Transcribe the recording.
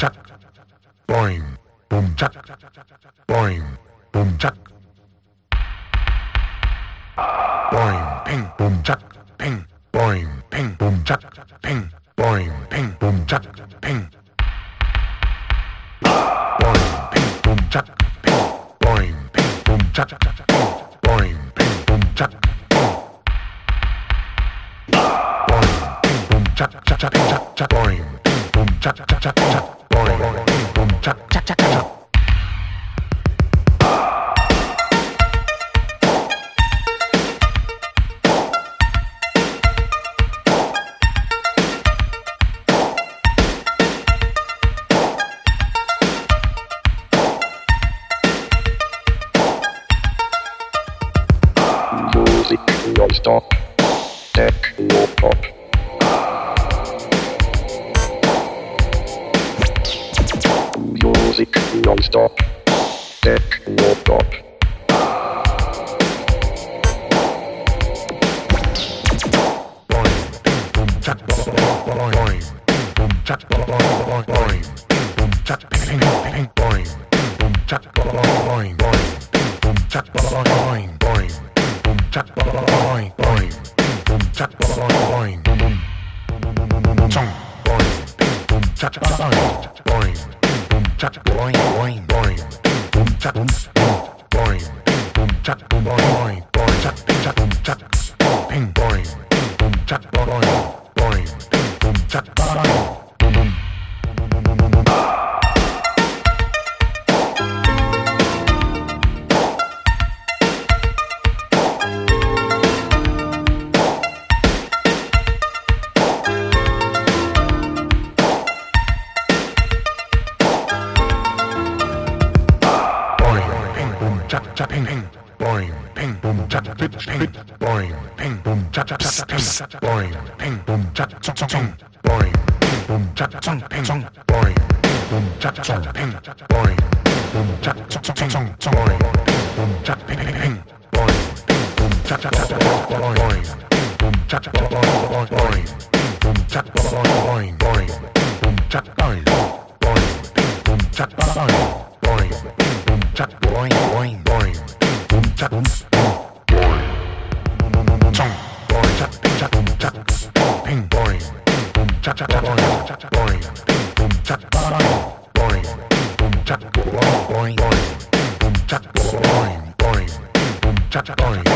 chuck, boing, boom chuck, boing, boom chuck, boing, ping, boom chuck, ping, boing, ping, boom chuck, ping, boing, ping, boom chuck, ping, boing, ping, boom chuck, ping, boing, ping, boom chuck, ping, boing, ping, boom chuck, ping, boing, ping, boom chuck, chuck, chuck, chuck, chuck, boing, ping, boom chuck, chuck, chuck, chuck, boing, ping, boom chuck, chuck, chuck, chuck. Music non-stop, techno-pop. Music non-stop, techno-pop. Boing, boom, chuck, boing, boom, chuck, boing, boom, chuck, ping, ping, boing, boom, chuck, boing, boom, chuck, boing, boing. Boom chuck boing boing boom chuck boing boom boom chong boing boom chuck boing boing boom chuck boing boing boing boom chuck boing boom chuck boing boing chuck boom chuck ping boing boom chuck boing boing boom chuck boing boom boom. Chuck chuck ping ping boing ping boom chuck ping boing ping boom chuck chuck ping boing ping boom chuck chuck ping boing ping boom chuck chuck ping boing boom chuck chuck ping boing boom chuck chuck ping boing boom chuck ping ping boing boom chuck chuck boing boom chuck boing boom chuck boing boing boom chuck boing boing boom chuck boing boing boom chuck boing boing boing boom chuck boing chong boing chuck ping chuck boom chuck ping boing boom chuck chuck boing boing boom chuck boing boing boom chuck boing boing boom chuck boing boing boom chuck boing